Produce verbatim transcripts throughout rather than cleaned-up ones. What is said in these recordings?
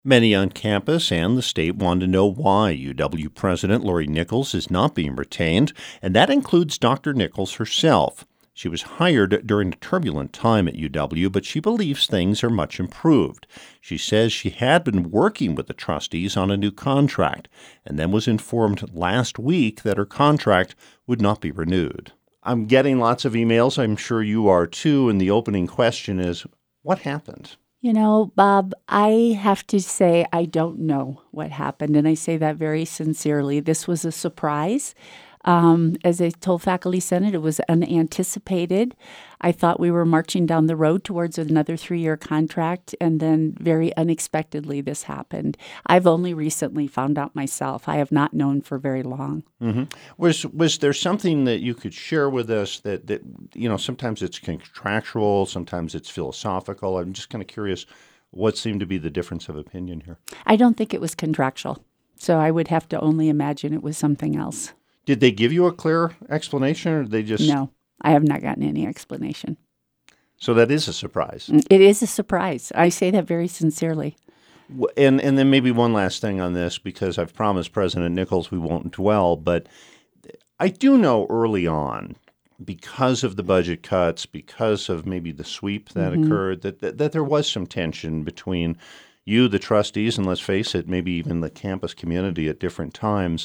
Many on campus and the state want to know why U W President Lori Nichols is not being retained, and that includes Doctor Nichols herself. She was hired during a turbulent time at U W, but she believes things are much improved. She says she had been working with the trustees on a new contract, and then was informed last week that her contract would not be renewed. I'm getting lots of emails. I'm sure you are too, and the opening question is, what happened? You know, Bob, I have to say I don't know what happened, and I say that very sincerely. This was a surprise. Um, as I told Faculty Senate, it was unanticipated. I thought we were marching down the road towards another three-year contract, and then very unexpectedly this happened. I've only recently found out myself. I have not known for very long. Mm-hmm. Was was there something that you could share with us that, that, you know, sometimes it's contractual, sometimes it's philosophical. I'm just kind of curious what seemed to be the difference of opinion here. I don't think it was contractual, so I would have to only imagine it was something else. Did they give you a clear explanation, or did they just... No, I have not gotten any explanation. So that is a surprise. It is a surprise. I say that very sincerely. And and then maybe one last thing on this, because I've promised President Nichols we won't dwell, but I do know early on, because of the budget cuts, because of maybe the sweep that mm-hmm. occurred, that, that that there was some tension between you, the trustees, and let's face it, maybe even the campus community at different times.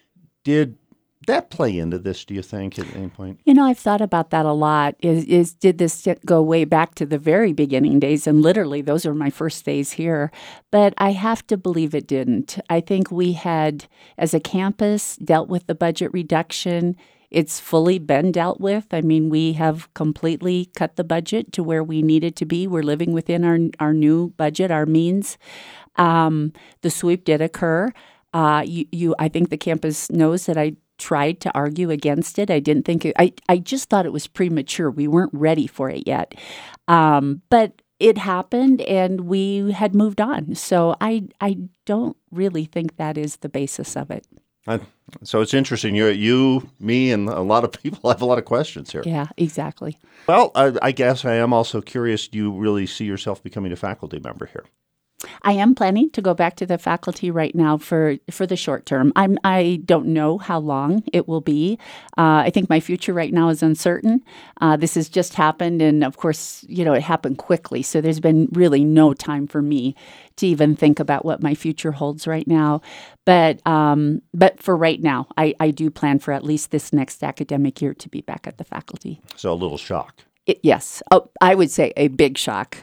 Did that play into this, do you think, at any point? You know, I've thought about that a lot. Is, is did this go way back to the very beginning days? And literally, those were my first days here. But I have to believe it didn't. I think we had, as a campus, dealt with the budget reduction. It's fully been dealt with. I mean, we have completely cut the budget to where we needed to be. We're living within our, our new budget, our means. Um, the sweep did occur. Uh, you, you, I think the campus knows that I tried to argue against it. I didn't think it, I, I just thought it was premature. We weren't ready for it yet. Um, but it happened and we had moved on. So I, I don't really think that is the basis of it. Uh, so it's interesting. You, you, me, and a lot of people have a lot of questions here. Yeah, exactly. Well, I, I guess I am also curious, do you really see yourself becoming a faculty member here? I am planning to go back to the faculty right now for, for the short term. I'm I don't know how long it will be. Uh, I think my future right now is uncertain. Uh, this has just happened, and of course, you know, it happened quickly. So there's been really no time for me to even think about what my future holds right now. But um, but for right now, I, I do plan for at least this next academic year to be back at the faculty. So a little shock. It, yes, oh, I would say a big shock.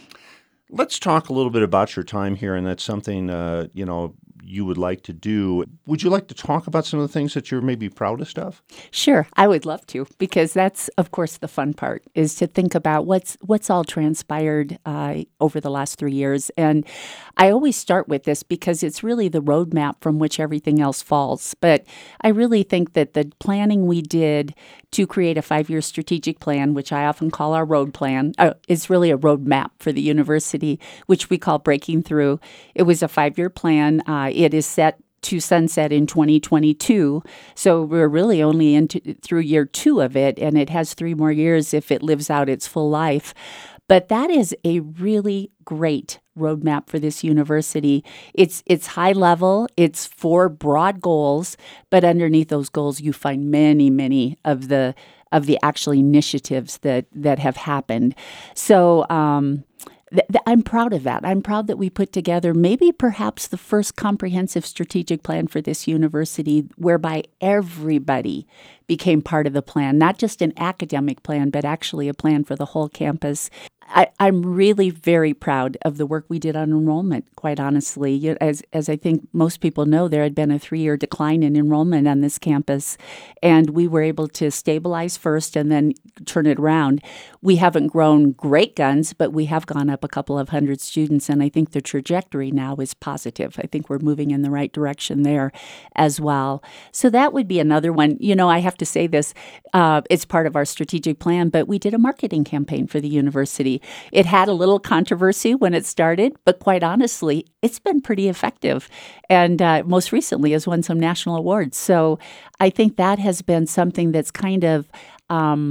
Let's talk a little bit about your time here, and that's something, uh, you know, you would like to do. Would you like to talk about some of the things that you're maybe proudest of? Sure, I would love to, because that's, of course, the fun part, is to think about what's what's all transpired uh, over the last three years. And I always start with this because it's really the roadmap from which everything else falls. But I really think that the planning we did to create a five-year strategic plan, which I often call our road plan, uh, is really a roadmap for the university, which we call Breaking Through. It was a five-year plan. Uh, it is set to sunset in twenty twenty-two, so we're really only into through year two of it, and it has three more years if it lives out its full life. But that is a really great roadmap for this university. It's it's high level. It's four broad goals, but underneath those goals, you find many, many of the of the actual initiatives that that have happened. So. Um, th- th- I'm proud of that. I'm proud that we put together maybe perhaps the first comprehensive strategic plan for this university, whereby everybody became part of the plan, not just an academic plan, but actually a plan for the whole campus. I, I'm really very proud of the work we did on enrollment, quite honestly. You- As, as I think most people know, there had been a three-year decline in enrollment on this campus, and we were able to stabilize first and then turn it around. We haven't grown great guns, but we have gone up a couple of hundred students, and I think the trajectory now is positive. I think we're moving in the right direction there as well. So that would be another one. You know, I have to say this, uh, it's part of our strategic plan, but we did a marketing campaign for the university. It had a little controversy when it started, but quite honestly, it's been pretty effective. And uh, most recently has won some national awards. So I think that has been something that's kind of um,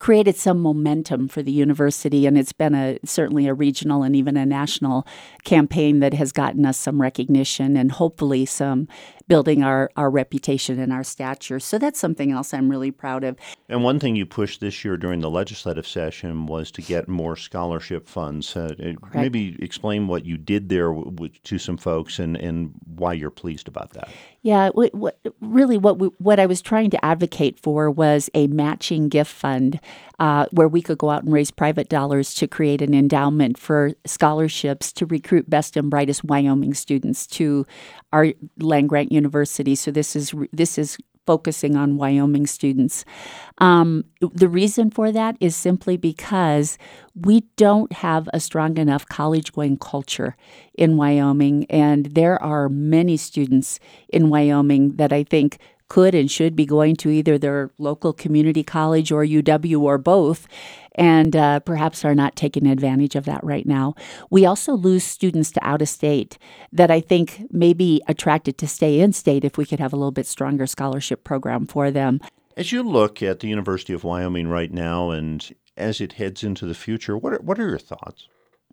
created some momentum for the university, and it's been a certainly a regional and even a national campaign that has gotten us some recognition and hopefully some building our, our reputation and our stature. So that's something else I'm really proud of. And one thing you pushed this year during the legislative session was to get more scholarship funds. Uh, maybe explain what you did there w- w- to some folks and, and why you're pleased about that. Yeah, what, what, really what we, what I was trying to advocate for was a matching gift fund uh, where we could go out and raise private dollars to create an endowment for scholarships to recruit best and brightest Wyoming students to our land-grant university. So this is this is focusing on Wyoming students. Um, the reason for that is simply because we don't have a strong enough college-going culture in Wyoming, and there are many students in Wyoming that I think could and should be going to either their local community college or U W or both, and uh, perhaps are not taking advantage of that right now. We also lose students to out of state that I think may be attracted to stay in state if we could have a little bit stronger scholarship program for them. As you look at the University of Wyoming right now and as it heads into the future, what are, what are your thoughts?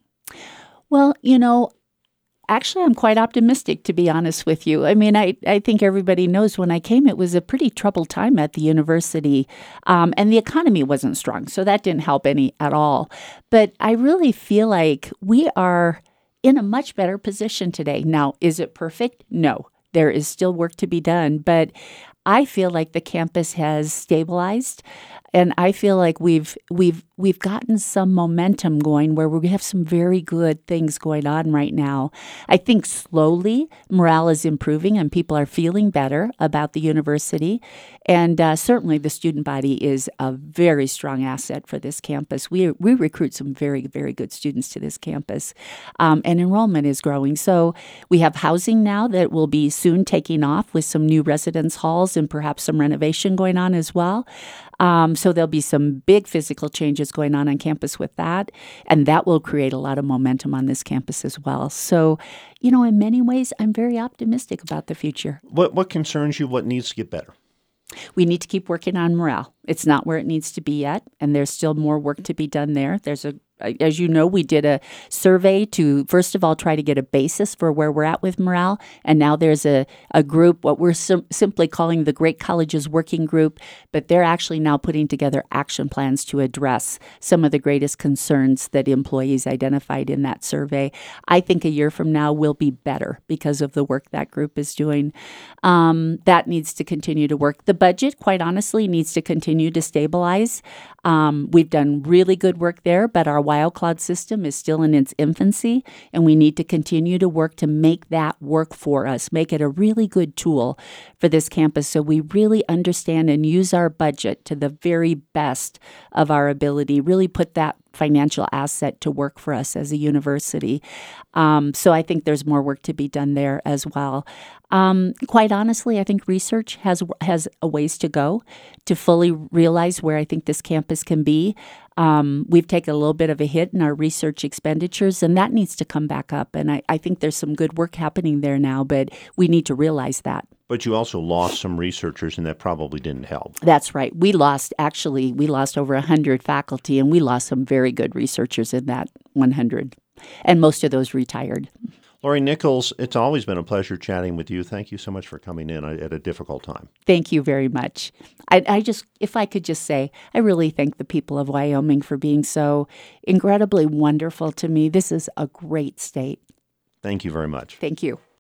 Well, you know, actually, I'm quite optimistic, to be honest with you. I mean, I, I think everybody knows when I came, it was a pretty troubled time at the university, um, and the economy wasn't strong, so that didn't help any at all. But I really feel like we are in a much better position today. Now, is it perfect? No. There is still work to be done, but I feel like the campus has stabilized, and I feel like we've we've we've gotten some momentum going where we have some very good things going on right now. I think slowly morale is improving and people are feeling better about the university, and uh, certainly the student body is a very strong asset for this campus. We we recruit some very very good students to this campus, um, and enrollment is growing. So we have housing now that will be soon taking off with some new residence halls and perhaps some renovation going on as well. Um, so there'll be some big physical changes going on on campus with that, and that will create a lot of momentum on this campus as well. So, you know, in many ways, I'm very optimistic about the future. What what concerns you? What needs to get better? We need to keep working on morale. It's not where it needs to be yet, and there's still more work to be done there. There's a As you know, we did a survey to, first of all, try to get a basis for where we're at with morale. And now there's a, a group, what we're sim- simply calling the Great Colleges Working Group, but they're actually now putting together action plans to address some of the greatest concerns that employees identified in that survey. I think a year from now will be better because of the work that group is doing. Um, that needs to continue to work. The budget, quite honestly, needs to continue to stabilize. Um, we've done really good work there, but our WyoCloud system is still in its infancy, and we need to continue to work to make that work for us, make it a really good tool for this campus so we really understand and use our budget to the very best of our ability, really put that financial asset to work for us as a university. Um, so I think there's more work to be done there as well. Um, quite honestly, I think research has has a ways to go to fully realize where I think this campus can be. Um, we've taken a little bit of a hit in our research expenditures, and that needs to come back up. And I, I think there's some good work happening there now, but we need to realize that. But you also lost some researchers, and that probably didn't help. That's right. We lost, actually, we lost over one hundred faculty, and we lost some very good researchers in that one hundred. And most of those retired. Lori Nichols, it's always been a pleasure chatting with you. Thank you so much for coming in at a difficult time. Thank you very much. I, I just, if I could just say, I really thank the people of Wyoming for being so incredibly wonderful to me. This is a great state. Thank you very much. Thank you.